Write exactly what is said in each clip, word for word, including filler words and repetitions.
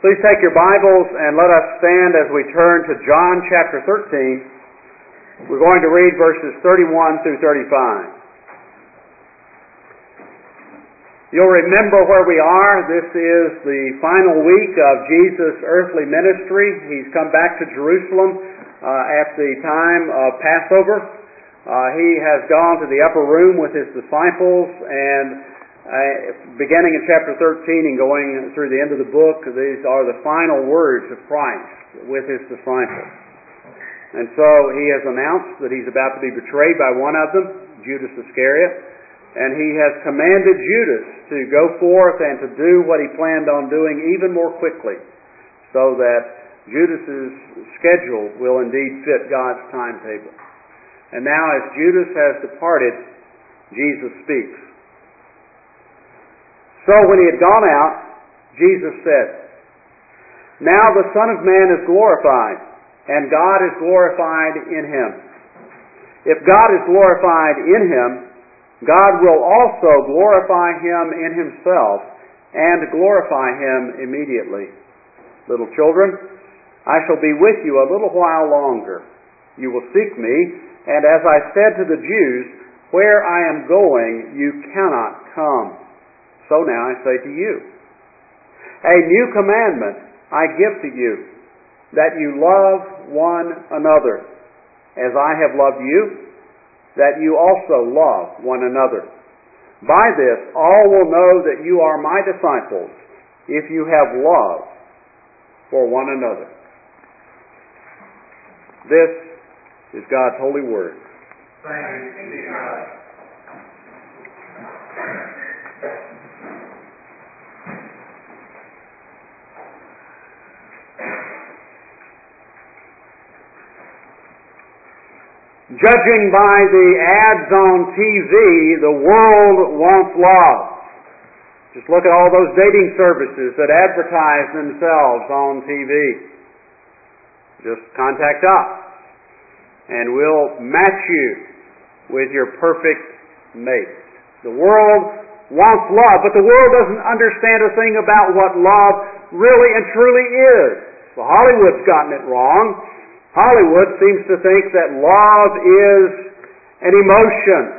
Please take your Bibles and let us stand as we turn to John chapter thirteen. We're going to read verses thirty-one through thirty-five. You'll remember where we are. This is the final week of Jesus' earthly ministry. He's come back to Jerusalem uh, at the time of Passover. Uh, he has gone to the upper room with his disciples, and Uh, beginning in chapter thirteen and going through the end of the book, these are the final words of Christ with his disciples. And so he has announced that he's about to be betrayed by one of them, Judas Iscariot, and he has commanded Judas to go forth and to do what he planned on doing even more quickly, so that Judas's schedule will indeed fit God's timetable. And now as Judas has departed, Jesus speaks. So when he had gone out, Jesus said, "Now the Son of Man is glorified, and God is glorified in him. If God is glorified in him, God will also glorify him in himself, and glorify him immediately. Little children, I shall be with you a little while longer. You will seek me, and as I said to the Jews, where I am going, you cannot come. So now I say to you, a new commandment I give to you, that you love one another. As I have loved you, that you also love one another. By this all will know that you are my disciples, if you have love for one another." This is God's holy word. Thanks be to God. Judging by the ads on T V, the world wants love. Just look at all those dating services that advertise themselves on T V. Just contact us, and we'll match you with your perfect mate. The world wants love, but the world doesn't understand a thing about what love really and truly is. Well, Hollywood's gotten it wrong. Hollywood seems to think that love is an emotion.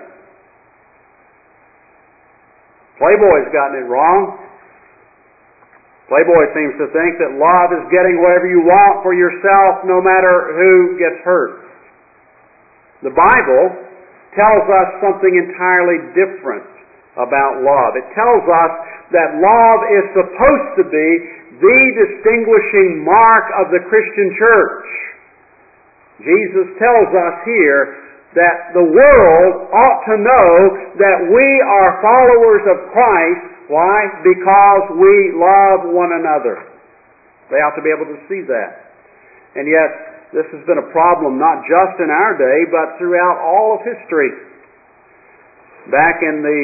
Playboy's gotten it wrong. Playboy seems to think that love is getting whatever you want for yourself, no matter who gets hurt. The Bible tells us something entirely different about love. It tells us that love is supposed to be the distinguishing mark of the Christian church. Jesus tells us here that the world ought to know that we are followers of Christ. Why? Because we love one another. They ought to be able to see that. And yet, this has been a problem not just in our day, but throughout all of history. Back in the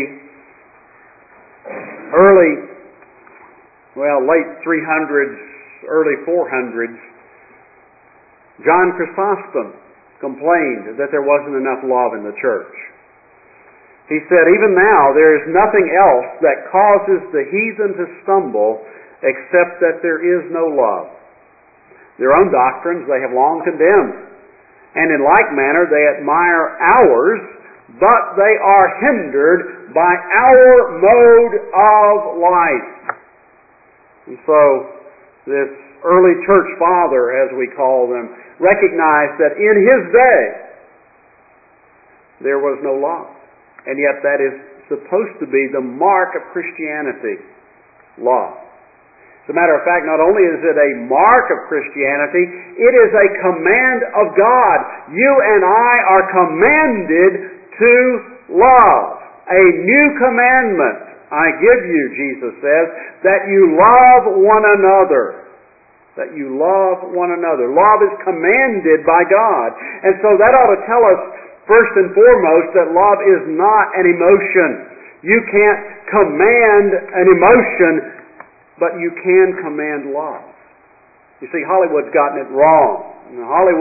early, well, late three hundreds, early four hundreds, John Chrysostom complained that there wasn't enough love in the church. He said, "Even now there is nothing else that causes the heathen to stumble except that there is no love. Their own doctrines they have long condemned, and in like manner they admire ours, but they are hindered by our mode of life." And so this early church father, as we call them, recognized that in his day there was no love. And yet that is supposed to be the mark of Christianity, love. As a matter of fact, not only is it a mark of Christianity, it is a command of God. You and I are commanded to love. A new commandment I give you, Jesus says, that you love one another. That you love one another. Love is commanded by God. And so that ought to tell us, first and foremost, that love is not an emotion. You can't command an emotion, but you can command love. You see, Hollywood's gotten it wrong. Hollywood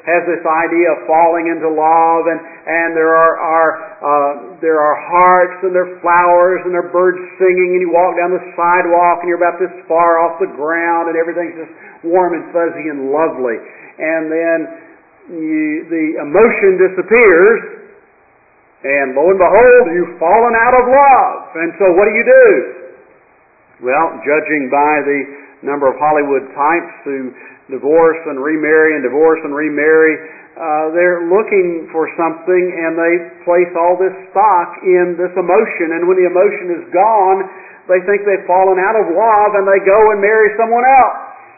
has this idea of falling into love, and, and there are, are uh, there are hearts, and there are flowers, and there are birds singing, and you walk down the sidewalk, and you're about this far off the ground, and everything's just warm and fuzzy and lovely. And then you, the emotion disappears, and lo and behold, you've fallen out of love. And so what do you do? Well, judging by the number of Hollywood types who divorce and remarry and divorce and remarry, uh, they're looking for something, and they place all this stock in this emotion. And when the emotion is gone, they think they've fallen out of love, and they go and marry someone else.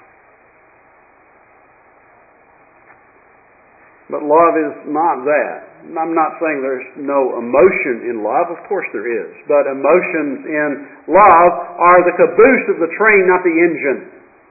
But love is not that. I'm not saying there's no emotion in love. Of course there is. But emotions in love are the caboose of the train, not the engine.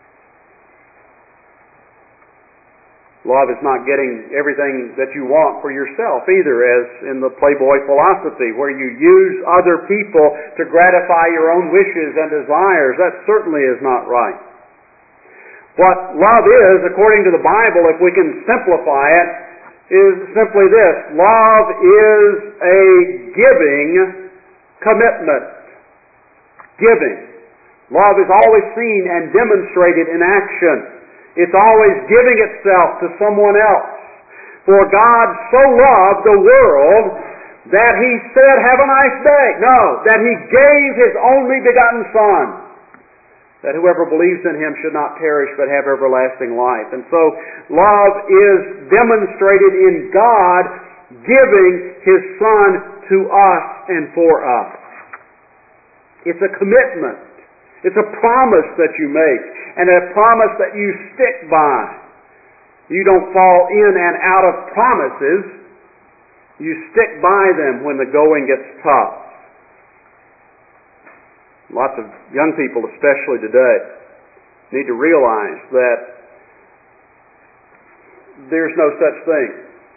Love is not getting everything that you want for yourself either, as in the Playboy philosophy, where you use other people to gratify your own wishes and desires. That certainly is not right. What love is, according to the Bible, if we can simplify it, is simply this: love is a giving commitment. Giving. Love is always seen and demonstrated in action. It's always giving itself to someone else. For God so loved the world that He said, "Have a nice day." No, that He gave His only begotten Son, that whoever believes in Him should not perish but have everlasting life. And so love is demonstrated in God giving His Son to us and for us. It's a commitment. It's a promise that you make, and a promise that you stick by. You don't fall in and out of promises. You stick by them when the going gets tough. Lots of young people, especially today, need to realize that there's no such thing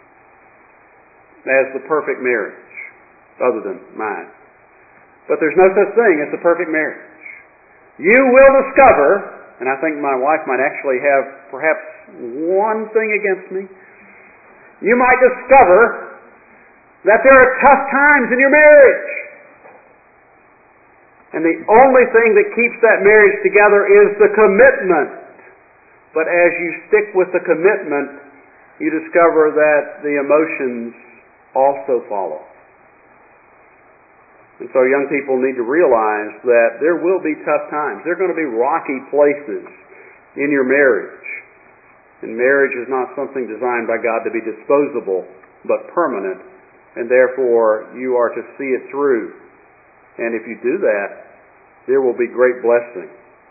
as the perfect marriage, other than mine. But there's no such thing as the perfect marriage. You will discover, and I think my wife might actually have perhaps one thing against me, you might discover that there are tough times in your marriage. And the only thing that keeps that marriage together is the commitment. But as you stick with the commitment, you discover that the emotions also follow. And so young people need to realize that there will be tough times. There are going to be rocky places in your marriage. And marriage is not something designed by God to be disposable, but permanent. And therefore, you are to see it through. And if you do that, there will be great blessing.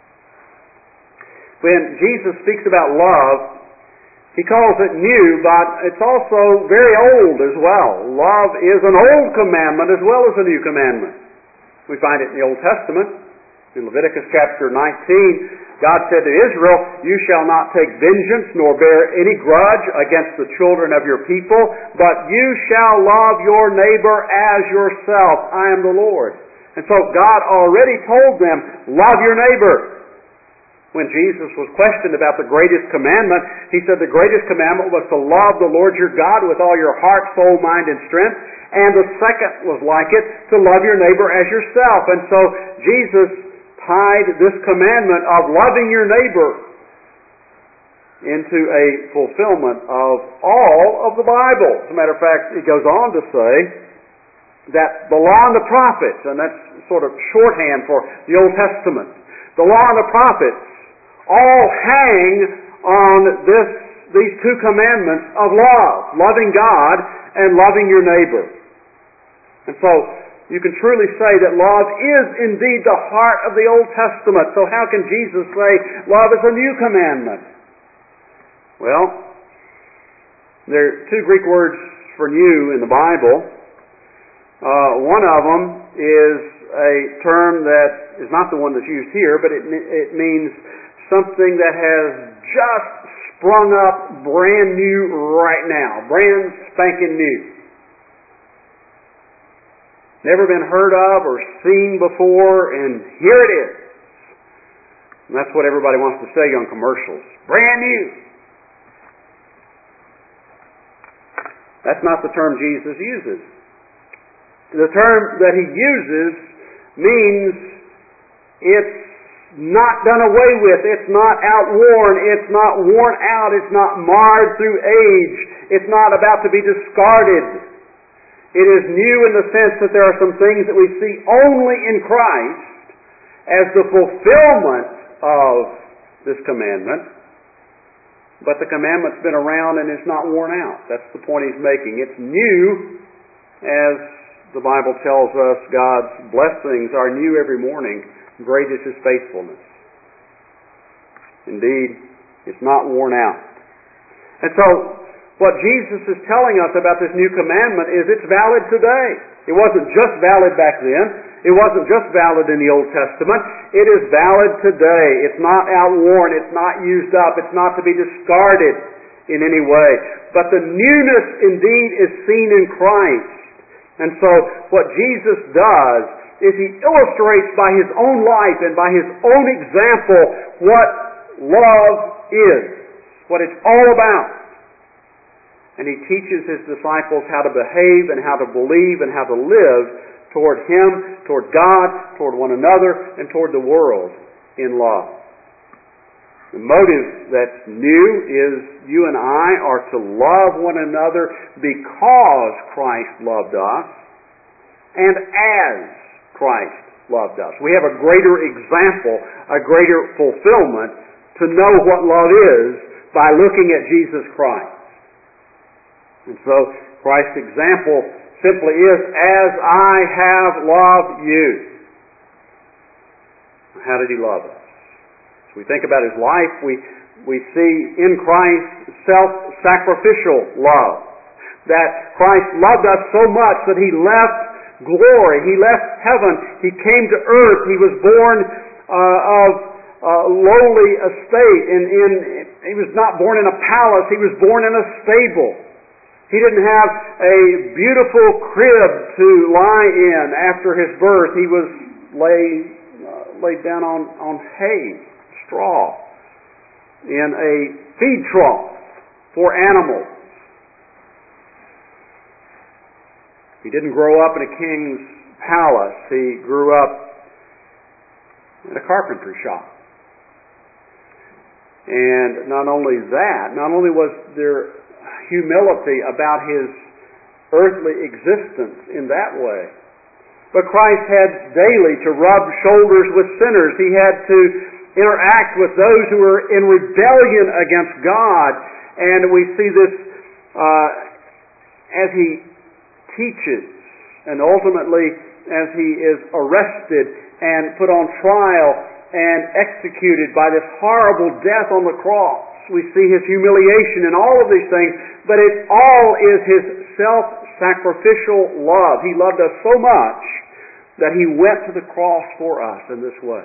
When Jesus speaks about love, He calls it new, but it's also very old as well. Love is an old commandment as well as a new commandment. We find it in the Old Testament. In Leviticus chapter nineteen, God said to Israel, "You shall not take vengeance nor bear any grudge against the children of your people, but you shall love your neighbor as yourself. I am the Lord." And so God already told them, love your neighbor. When Jesus was questioned about the greatest commandment, He said the greatest commandment was to love the Lord your God with all your heart, soul, mind, and strength. And the second was like it, to love your neighbor as yourself. And so Jesus tied this commandment of loving your neighbor into a fulfillment of all of the Bible. As a matter of fact, He goes on to say that the law and the prophets, and that's sort of shorthand for the Old Testament, the law and the prophets all hang on this, these two commandments of love, loving God and loving your neighbor. And so you can truly say that love is indeed the heart of the Old Testament. So how can Jesus say love is a new commandment? Well, there are two Greek words for new in the Bible. Uh, one of them is a term that is not the one that's used here, but it, it means something that has just sprung up brand new right now. Brand spanking new. Never been heard of or seen before, and here it is. And that's what everybody wants to say on commercials. Brand new. That's not the term Jesus uses. The term that he uses means it's not done away with, it's not outworn, it's not worn out, it's not marred through age, it's not about to be discarded. It is new in the sense that there are some things that we see only in Christ as the fulfillment of this commandment, but the commandment's been around and it's not worn out. That's the point he's making. It's new, as the Bible tells us God's blessings are new every morning. Great is His faithfulness. Indeed, it's not worn out. And so, what Jesus is telling us about this new commandment is it's valid today. It wasn't just valid back then. It wasn't just valid in the Old Testament. It is valid today. It's not outworn. It's not used up. It's not to be discarded in any way. But the newness indeed is seen in Christ. And so what Jesus does is He illustrates by His own life and by His own example what love is, what it's all about. And He teaches His disciples how to behave and how to believe and how to live toward Him, toward God, toward one another, and toward the world in love. The motive that's new is you and I are to love one another because Christ loved us and as Christ loved us. We have a greater example, a greater fulfillment to know what love is by looking at Jesus Christ. And so Christ's example simply is, as I have loved you. How did He love us? As we think about His life, we, we see in Christ self-sacrificial love. That Christ loved us so much that He left glory. He left heaven. He came to earth. He was born uh, of uh, lowly estate. In, in, he was not born in a palace. He was born in a stable. He didn't have a beautiful crib to lie in after His birth. He was laid, uh, laid down on, on hay, straw, in a feed trough for animals. He didn't grow up in a king's palace. He grew up in a carpentry shop. And not only that, not only was there humility about His earthly existence in that way, but Christ had daily to rub shoulders with sinners. He had to interact with those who were in rebellion against God. And we see this uh, as He teaches, and ultimately as He is arrested and put on trial and executed by this horrible death on the cross. We see His humiliation and all of these things, but it all is His self-sacrificial love. He loved us so much that He went to the cross for us in this way.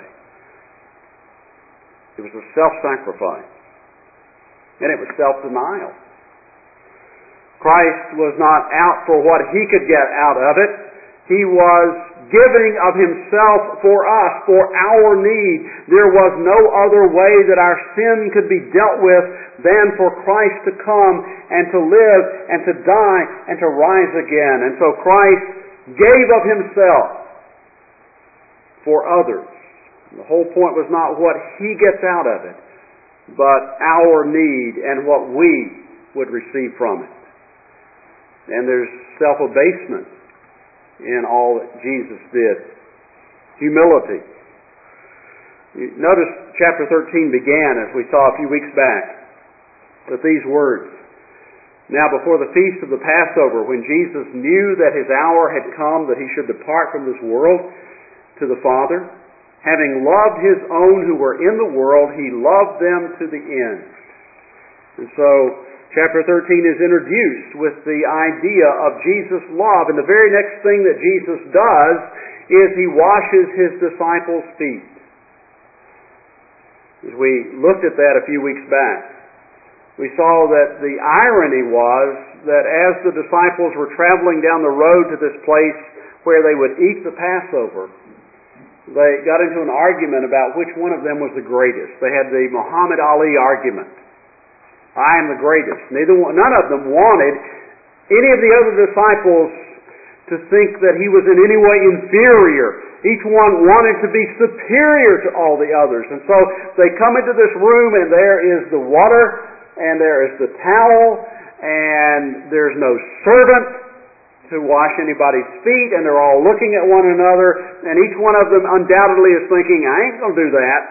It was a self-sacrifice. And it was self-denial. Christ was not out for what He could get out of it. He was giving of Himself for us, for our need. There was no other way that our sin could be dealt with than for Christ to come and to live and to die and to rise again. And so Christ gave of Himself for others. And the whole point was not what He gets out of it, but our need and what we would receive from it. And there's self-abasement in all that Jesus did. Humility. Notice chapter thirteen began, as we saw a few weeks back, with these words. Now before the feast of the Passover, when Jesus knew that His hour had come that He should depart from this world to the Father, having loved His own who were in the world, He loved them to the end. And so chapter thirteen is introduced with the idea of Jesus' love. And the very next thing that Jesus does is He washes His disciples' feet. As we looked at that a few weeks back, we saw that the irony was that as the disciples were traveling down the road to this place where they would eat the Passover, they got into an argument about which one of them was the greatest. They had the Muhammad Ali argument. I am the greatest. Neither one, none of them wanted any of the other disciples to think that he was in any way inferior. Each one wanted to be superior to all the others. And so they come into this room, and there is the water, and there is the towel, and there's no servant to wash anybody's feet, and they're all looking at one another, and each one of them undoubtedly is thinking, I ain't going to do that.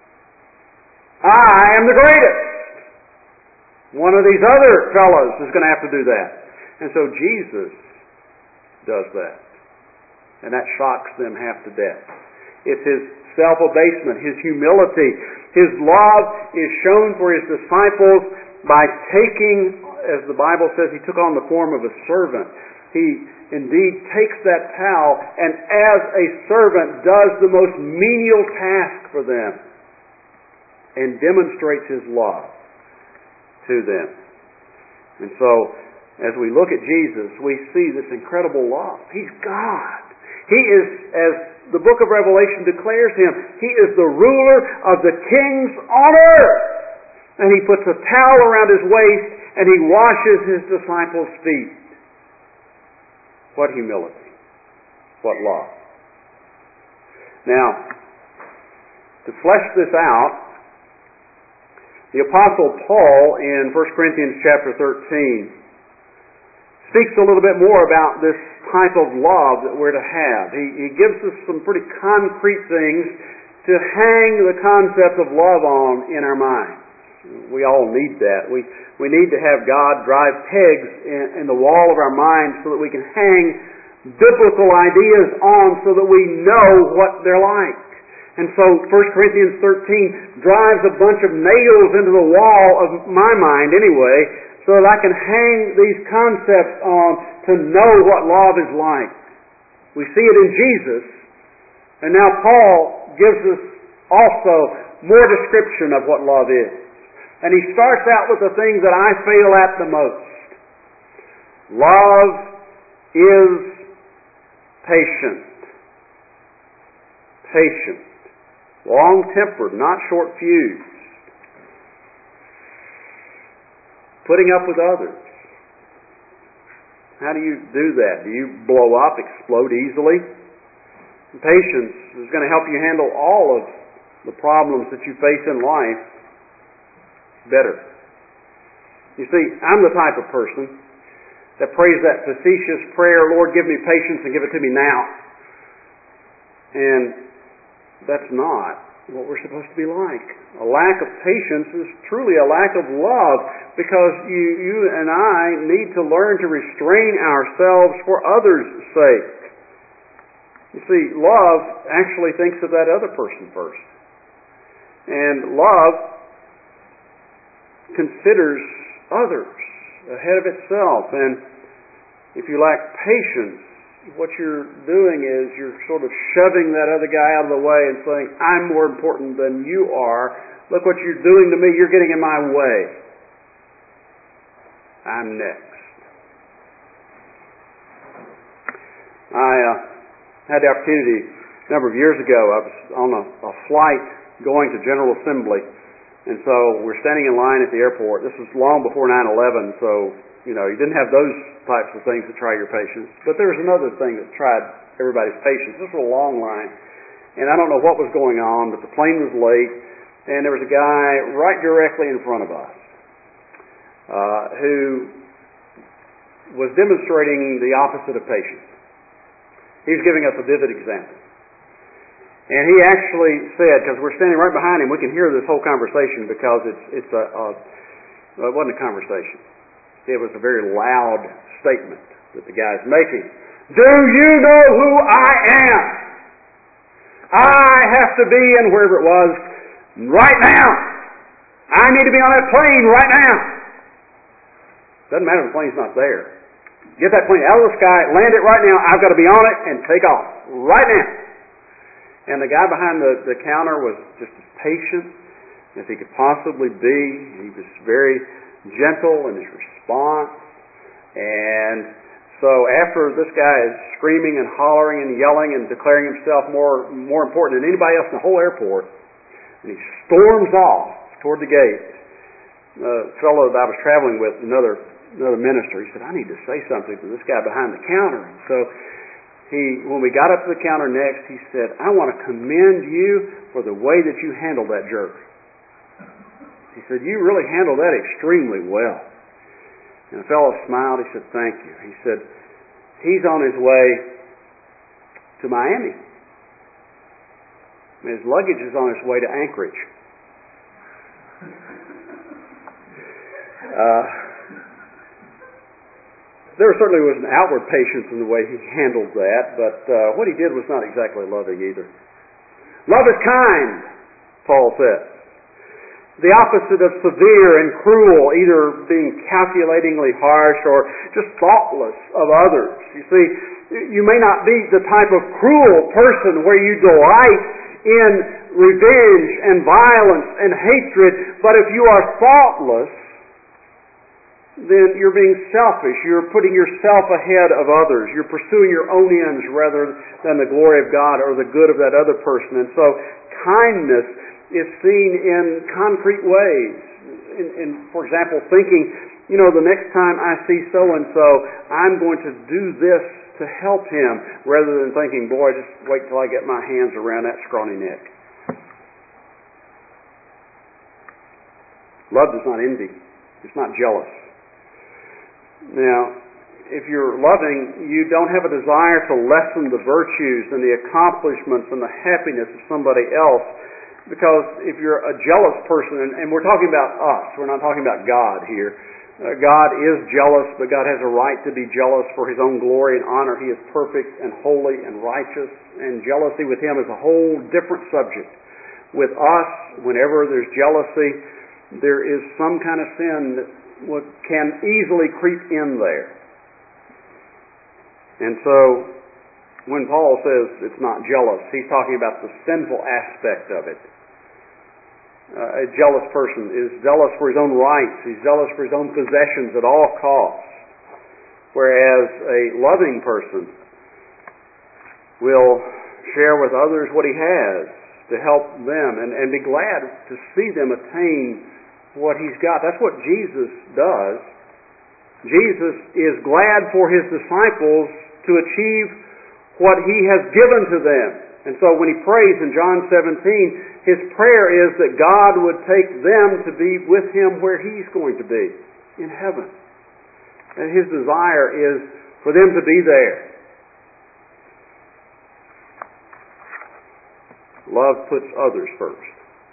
I am the greatest. One of these other fellows is going to have to do that. And so Jesus does that. And that shocks them half to death. It's His self-abasement, His humility. His love is shown for His disciples by taking, as the Bible says, He took on the form of a servant. He indeed takes that towel and as a servant does the most menial task for them and demonstrates His love to them. And so, as we look at Jesus, we see this incredible love. He's God. He is, as the book of Revelation declares Him, He is the ruler of the kings on earth. And He puts a towel around His waist and He washes His disciples' feet. What humility. What love. Now, to flesh this out, the Apostle Paul in First Corinthians chapter thirteen speaks a little bit more about this type of love that we're to have. He, he gives us some pretty concrete things to hang the concept of love on in our minds. We all need that. We we need to have God drive pegs in, in the wall of our minds so that we can hang biblical ideas on so that we know what they're like. And so First Corinthians thirteen drives a bunch of nails into the wall of my mind anyway, so that I can hang these concepts on to know what love is like. We see it in Jesus, and now Paul gives us also more description of what love is. And he starts out with the things that I fail at the most. Love is patient. Patient. Long-tempered, not short-fused. Putting up with others. How do you do that? Do you blow up, explode easily? Patience is going to help you handle all of the problems that you face in life better. You see, I'm the type of person that prays that facetious prayer, Lord, give me patience and give it to me now. And that's not what we're supposed to be like. A lack of patience is truly a lack of love, because you, you and I need to learn to restrain ourselves for others' sake. You see, love actually thinks of that other person first. And love considers others ahead of itself. And if you lack patience, what you're doing is you're sort of shoving that other guy out of the way and saying, I'm more important than you are. Look what you're doing to me. You're getting in my way. I'm next. I uh, had the opportunity a number of years ago. I was on a, a flight going to General Assembly. And so we're standing in line at the airport. This was long before nine eleven, so you know, you didn't have those types of things to try your patience. But there was another thing that tried everybody's patience. This was a long line. And I don't know what was going on, but the plane was late, and there was a guy right directly in front of us uh, who was demonstrating the opposite of patience. He was giving us a vivid example. And he actually said, because we're standing right behind him, we can hear this whole conversation because it's, it's a, a, well, it wasn't a conversation. It was a very loud statement that the guy's making. Do you know who I am? I have to be in wherever it was right now. I need to be on that plane right now. Doesn't matter if the plane's not there. Get that plane out of the sky, land it right now. I've got to be on it and take off right now. And the guy behind the, the counter was just as patient as he could possibly be. He was very gentle in his response. And so after this guy is screaming and hollering and yelling and declaring himself more more important than anybody else in the whole airport, and he storms off toward the gate, the fellow that I was traveling with, another another minister. He said, I need to say something to this guy behind the counter. And so he, when we got up to the counter next, he said, I want to commend you for the way that you handled that jerk. He said, you really handled that extremely well. And the fellow smiled. He said, thank you. He said, he's on his way to Miami. And his luggage is on its way to Anchorage. Uh, there certainly was an outward patience in the way he handled that, but uh, what he did was not exactly loving either. Love is kind, Paul says. The opposite of severe and cruel, either being calculatingly harsh or just thoughtless of others. You see, you may not be the type of cruel person where you delight in revenge and violence and hatred, but if you are thoughtless, then you're being selfish. You're putting yourself ahead of others. You're pursuing your own ends rather than the glory of God or the good of that other person. And so kindness is seen in concrete ways. In, in, for example, thinking, you know, the next time I see so-and-so, I'm going to do this to help him, rather than thinking, boy, just wait till I get my hands around that scrawny neck. Love does not envy. It's not jealous. Now, if you're loving, you don't have a desire to lessen the virtues and the accomplishments and the happiness of somebody else, because if you're a jealous person, and, and we're talking about us, we're not talking about God here. Uh, God is jealous, but God has a right to be jealous for His own glory and honor. He is perfect and holy and righteous, and jealousy with Him is a whole different subject. With us, whenever there's jealousy, there is some kind of sin that what can easily creep in there. And so, when Paul says it's not jealous, he's talking about the sinful aspect of it. Uh, a jealous person is zealous for his own rights. He's zealous for his own possessions at all costs. Whereas a loving person will share with others what he has to help them and, and be glad to see them attain what he's got. That's what Jesus does. Jesus is glad for his disciples to achieve what he has given to them. And so when he prays in John seventeen, his prayer is that God would take them to be with him where he's going to be, in heaven. And his desire is for them to be there. Love puts others first.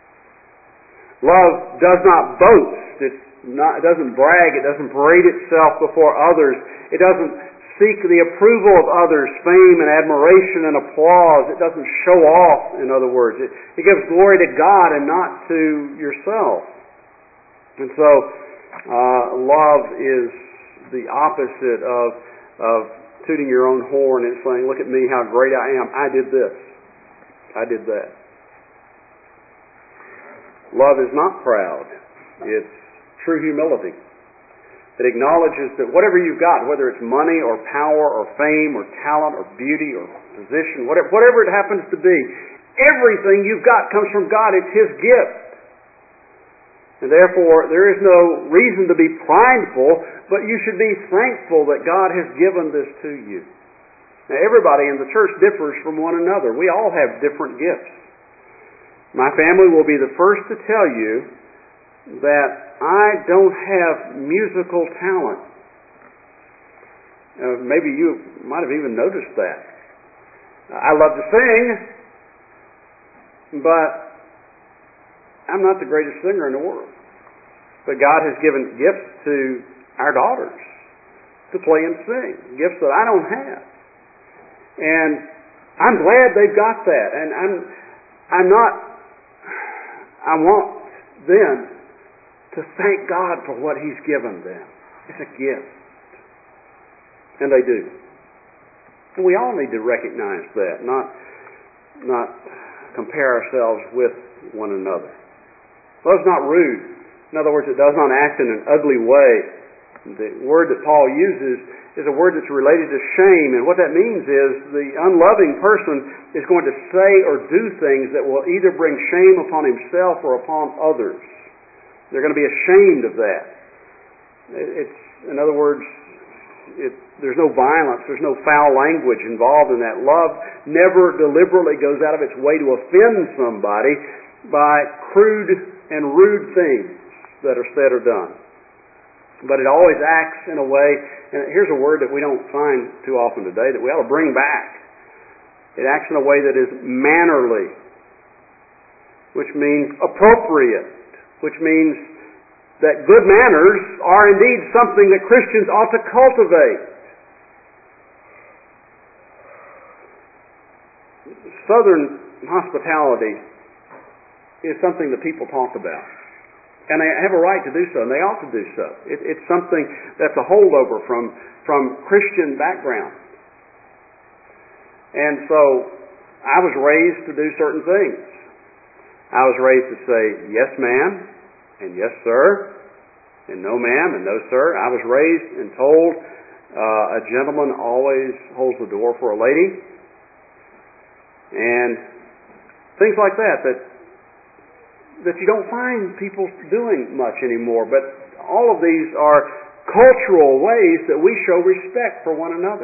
Love does not boast. It's not, it doesn't brag. It doesn't parade itself before others. It doesn't seek the approval of others, fame and admiration and applause. It doesn't show off, in other words. It, it gives glory to God and not to yourself. And so, uh, love is the opposite of, of tooting your own horn and saying, look at me, how great I am. I did this. I did that. Love is not proud. It's true humility. It acknowledges that whatever you've got, whether it's money or power or fame or talent or beauty or position, whatever, whatever it happens to be, everything you've got comes from God. It's His gift. And therefore, there is no reason to be prideful, but you should be thankful that God has given this to you. Now, everybody in the church differs from one another. We all have different gifts. My family will be the first to tell you that I don't have musical talent. Uh, maybe you might have even noticed that. I love to sing, but I'm not the greatest singer in the world. But God has given gifts to our daughters to play and sing, gifts that I don't have. And I'm glad they've got that. And I'm, I'm not, I want them to thank God for what He's given them. It's a gift. And they do. And we all need to recognize that, not, not compare ourselves with one another. Love's not rude. In other words, it does not act in an ugly way. The word that Paul uses is a word that's related to shame, and what that means is the unloving person is going to say or do things that will either bring shame upon himself or upon others. They're going to be ashamed of that. It's, in other words, it, there's no violence, there's no foul language involved in that. Love never deliberately goes out of its way to offend somebody by crude and rude things that are said or done. But it always acts in a way, and here's a word that we don't find too often today that we ought to bring back. It acts in a way that is mannerly, which means appropriate, which means that good manners are indeed something that Christians ought to cultivate. Southern hospitality is something that people talk about. And they have a right to do so, and they ought to do so. It, it's something that's a holdover from, from Christian background. And so I was raised to do certain things. I was raised to say, yes, ma'am, and yes, sir, and no, ma'am, and no, sir. I was raised and told uh, a gentleman always holds the door for a lady, and things like that, that that you don't find people doing much anymore. But all of these are cultural ways that we show respect for one another.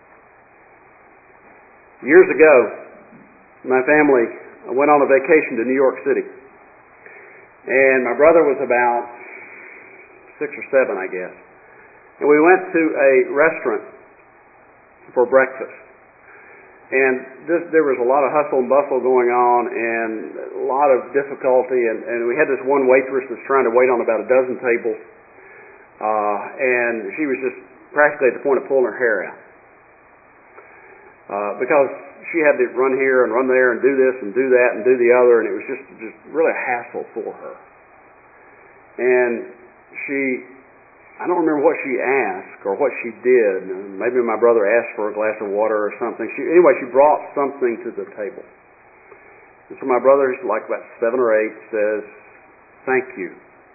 Years ago, my family went on a vacation to New York City. And my brother was about six or seven, I guess. And we went to a restaurant for breakfast. And this, there was a lot of hustle and bustle going on and a lot of difficulty. And, and we had this one waitress that's trying to wait on about a dozen tables. Uh, and she was just practically at the point of pulling her hair out. Uh, because she had to run here and run there and do this and do that and do the other, and it was just, just really a hassle for her. And she, I don't remember what she asked or what she did. Maybe my brother asked for a glass of water or something. She, anyway, she brought something to the table. And so my brother, who's like about seven or eight, says, "Thank you."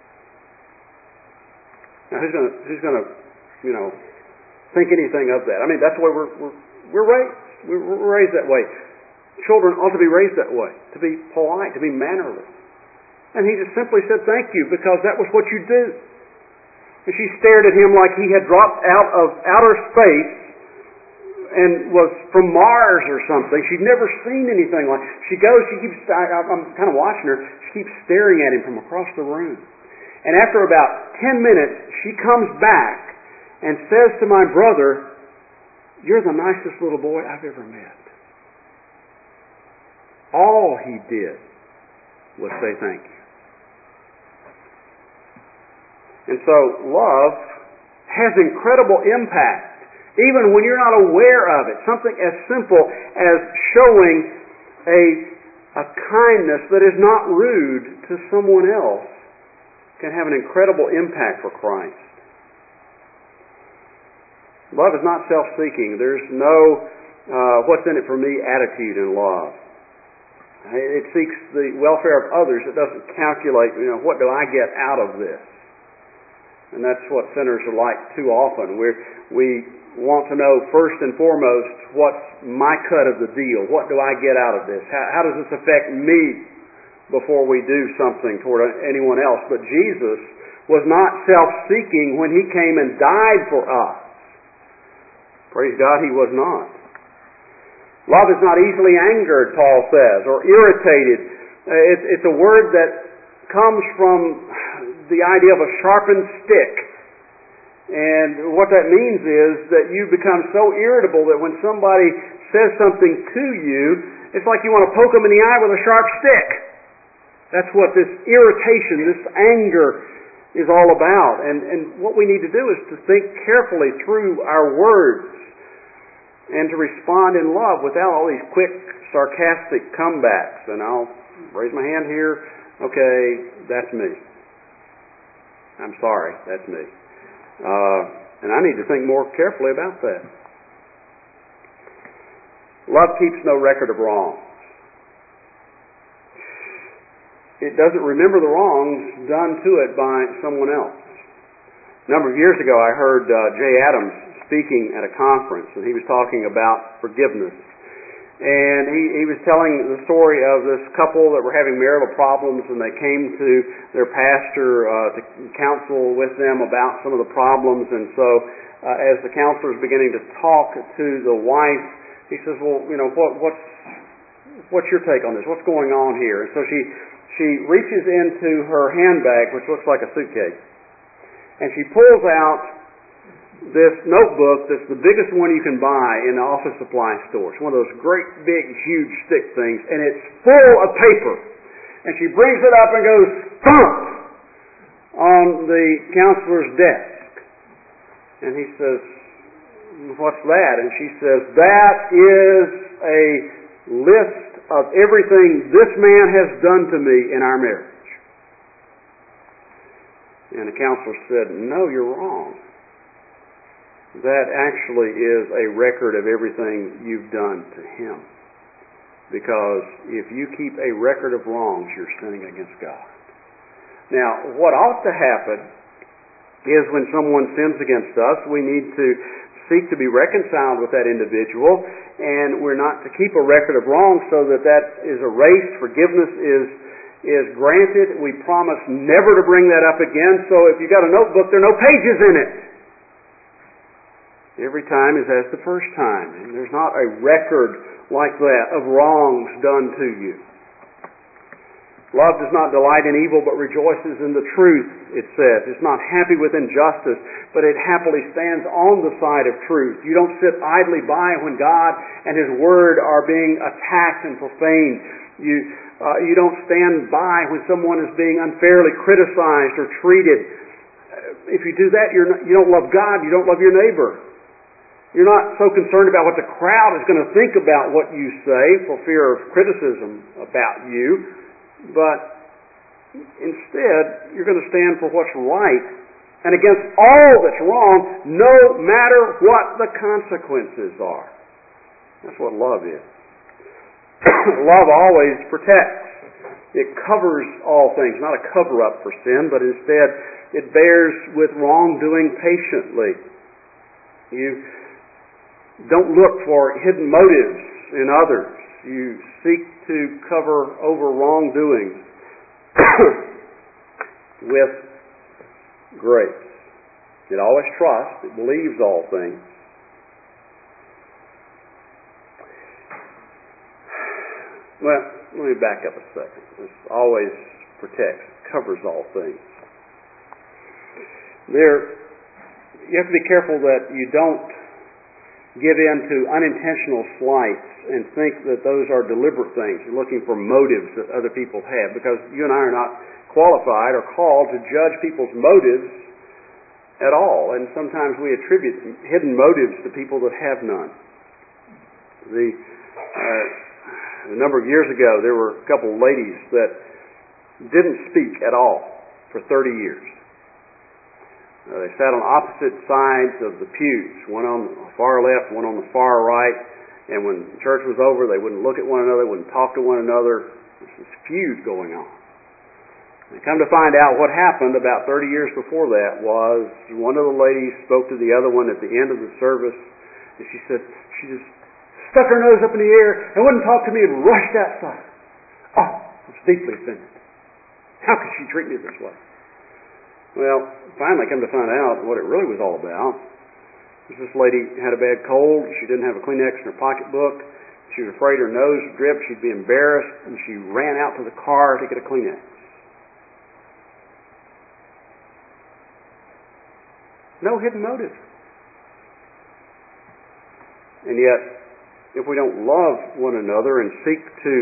Now, who's going to, who's going to, you know, think anything of that? I mean, that's the way we're, we're, we're raised. We're raised that way. Children ought to be raised that way, to be polite, to be mannerly. And he just simply said, "Thank you," because that was what you do. And she stared at him like he had dropped out of outer space and was from Mars or something. She'd never seen anything like. She goes, she keeps, I, I'm kind of watching her, she keeps staring at him from across the room. And after about ten minutes, she comes back and says to my brother, "You're the nicest little boy I've ever met." All he did was say thank you. And so love has incredible impact, even when you're not aware of it. Something as simple as showing a, a kindness that is not rude to someone else can have an incredible impact for Christ. Love is not self-seeking. There's no uh, what's in it for me attitude in love. It seeks the welfare of others. It doesn't calculate, you know, what do I get out of this? And that's what sinners are like too often. We're, we want to know first and foremost, what's my cut of the deal? What do I get out of this? How, how does this affect me before we do something toward anyone else? But Jesus was not self-seeking when He came and died for us. Praise God, He was not. Love is not easily angered, Paul says, or irritated. It's, it's a word that comes from the idea of a sharpened stick. And what that means is that you become so irritable that when somebody says something to you, it's like you want to poke them in the eye with a sharp stick. That's what this irritation, this anger is all about. And, and what we need to do is to think carefully through our words and to respond in love without all these quick, sarcastic comebacks. And I'll raise my hand here. Okay, that's me. I'm sorry, that's me. Uh, and I need to think more carefully about that. Love keeps no record of wrongs. It doesn't remember the wrongs done to it by someone else. A number of years ago, I heard uh, Jay Adams speaking at a conference, and he was talking about forgiveness. And he, he was telling the story of this couple that were having marital problems, and they came to their pastor uh, to counsel with them about some of the problems. And so uh, as the counselor is beginning to talk to the wife, he says, well, you know, what, what's, what's your take on this? What's going on here? And so she, she reaches into her handbag, which looks like a suitcase, and she pulls out this notebook that's the biggest one you can buy in the office supply store. It's one of those great, big, huge, thick things, and it's full of paper. And she brings it up and goes thump on the counselor's desk. And he says, what's that? And she says, that is a list of everything this man has done to me in our marriage. And the counselor said, no, you're wrong. That actually is a record of everything you've done to him. Because if you keep a record of wrongs, you're sinning against God. Now, what ought to happen is when someone sins against us, we need to seek to be reconciled with that individual, and we're not to keep a record of wrongs so that that is erased, forgiveness is is granted. We promise never to bring that up again. So if you've got a notebook, there are no pages in it. Every time is as the first time. And there's not a record like that of wrongs done to you. Love does not delight in evil, but rejoices in the truth, it says. It's not happy with injustice, but it happily stands on the side of truth. You don't sit idly by when God and His Word are being attacked and profaned. You, uh, you don't stand by when someone is being unfairly criticized or treated. If you do that, you're not, you don't love God, you don't love your neighbor. You're not so concerned about what the crowd is going to think about what you say for fear of criticism about you, but instead you're going to stand for what's right and against all that's wrong, no matter what the consequences are. That's what love is. Love always protects. It covers all things, not a cover-up for sin, but instead it bears with wrongdoing patiently. You don't look for hidden motives in others. You seek to cover over wrongdoings with grace. It always trusts. It believes all things. Well, let me back up a second. This always protects, covers all things. There, you have to be careful that you don't give in to unintentional slights and think that those are deliberate things. You're looking for motives that other people have, because you and I are not qualified or called to judge people's motives at all. And sometimes we attribute hidden motives to people that have none. The, uh, a number of years ago, there were a couple of ladies that didn't speak at all for thirty years. Uh, they sat on opposite sides of the pews, one on the far left, one on the far right, and when church was over, they wouldn't look at one another, wouldn't talk to one another. There's this feud going on. And come to find out, what happened about thirty years before that was one of the ladies spoke to the other one at the end of the service, and she said, she just stuck her nose up in the air and wouldn't talk to me and rushed outside. Oh, I was deeply offended. How could she treat me this way? Well, finally come to find out what it really was all about. This lady had a bad cold. She didn't have a Kleenex in her pocketbook. She was afraid her nose would drip. She'd be embarrassed, and she ran out to the car to get a Kleenex. No hidden motive. And yet, if we don't love one another and seek to,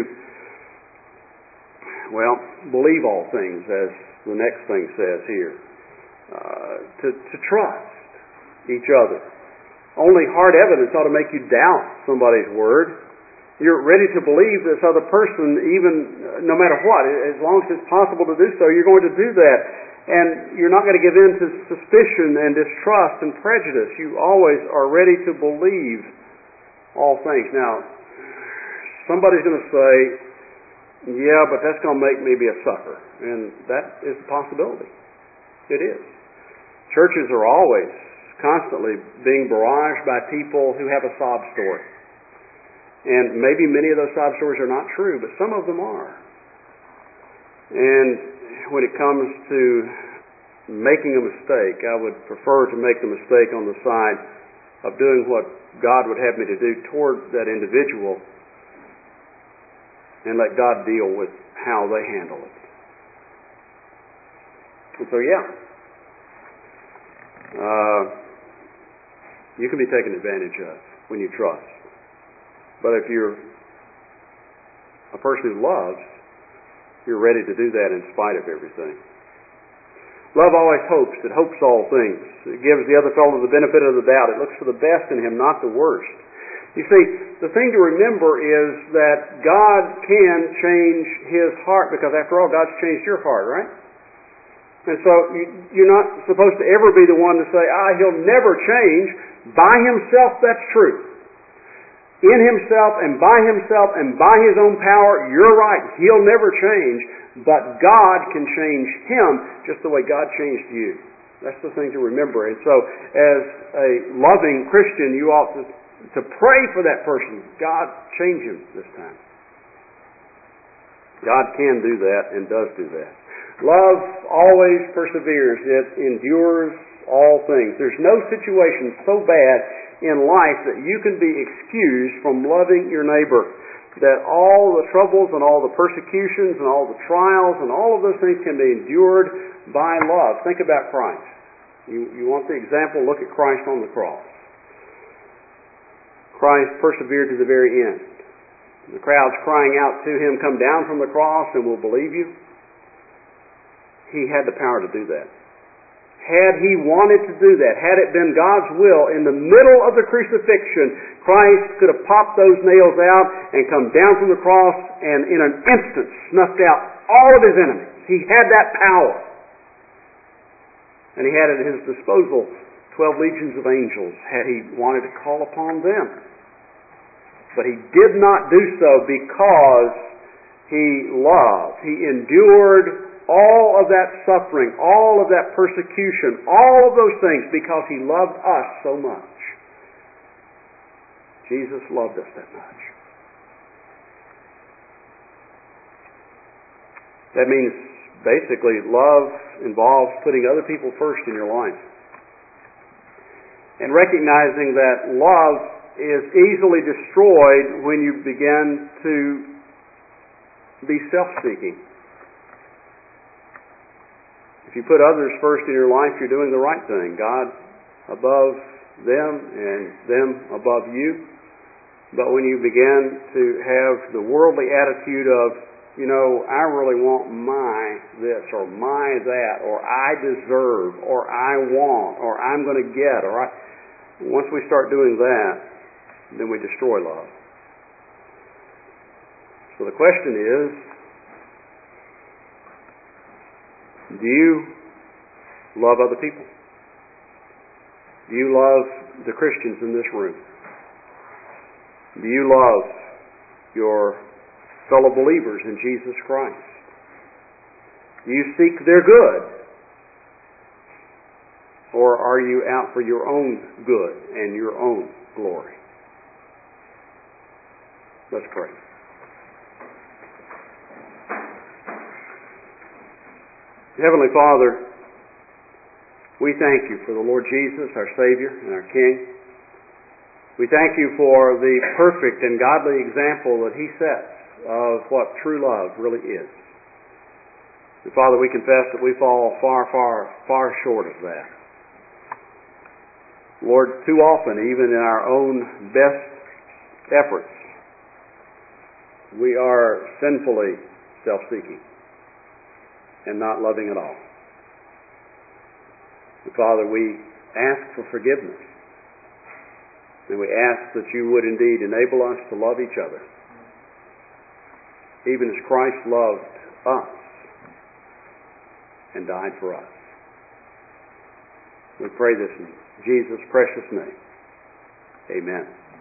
well, believe all things, as the next thing says here, uh, to, to trust each other. Only hard evidence ought to make you doubt somebody's word. You're ready to believe this other person, even uh, no matter what. As long as it's possible to do so, you're going to do that. And you're not going to give in to suspicion and distrust and prejudice. You always are ready to believe all things. Now, somebody's going to say, yeah, but that's going to make me be a sucker. And that is a possibility. It is. Churches are always constantly being barraged by people who have a sob story. And maybe many of those sob stories are not true, but some of them are. And when it comes to making a mistake, I would prefer to make the mistake on the side of doing what God would have me to do toward that individual and let God deal with how they handle it. And so, yeah, uh, you can be taken advantage of when you trust. But if you're a person who loves, you're ready to do that in spite of everything. Love always hopes. It hopes all things. It gives the other fellow the benefit of the doubt. It looks for the best in him, not the worst. You see, the thing to remember is that God can change His heart, because after all, God's changed your heart, right? And so you're not supposed to ever be the one to say, ah, He'll never change. By Himself, that's true. In Himself and by Himself and by His own power, you're right. He'll never change. But God can change him just the way God changed you. That's the thing to remember. And so, as a loving Christian, you ought to, to pray for that person. God, change him this time. God can do that and does do that. Love always perseveres. It endures all things. There's no situation so bad in life that you can be excused from loving your neighbor. That all the troubles and all the persecutions and all the trials and all of those things can be endured by love. Think about Christ. You, you want the example? Look at Christ on the cross. Christ persevered to the very end. The crowd's crying out to Him, come down from the cross and we'll believe you. He had the power to do that. Had He wanted to do that, had it been God's will, in the middle of the crucifixion, Christ could have popped those nails out and come down from the cross and in an instant snuffed out all of His enemies. He had that power. And He had at His disposal twelve legions of angels had He wanted to call upon them. But He did not do so because He loved. He endured all of that suffering, all of that persecution, all of those things because He loved us so much. Jesus loved us that much. That means basically love involves putting other people first in your life. And recognizing that love is easily destroyed when you begin to be self-seeking. If you put others first in your life, you're doing the right thing. God above them and them above you. But when you begin to have the worldly attitude of, you know, I really want my this or my that, or I deserve, or I want, or I'm going to get, or I... Once we start doing that, then we destroy love. So the question is, do you love other people? Do you love the Christians in this room? Do you love your fellow believers in Jesus Christ? Do you seek their good? Or are you out for your own good and your own glory? Let's pray. Heavenly Father, we thank You for the Lord Jesus, our Savior and our King. We thank You for the perfect and godly example that He sets of what true love really is. And Father, we confess that we fall far, far, far short of that. Lord, too often, even in our own best efforts, we are sinfully self-seeking and not loving at all. And Father, we ask for forgiveness. And we ask that You would indeed enable us to love each other, even as Christ loved us and died for us. We pray this in Jesus' precious name. Amen.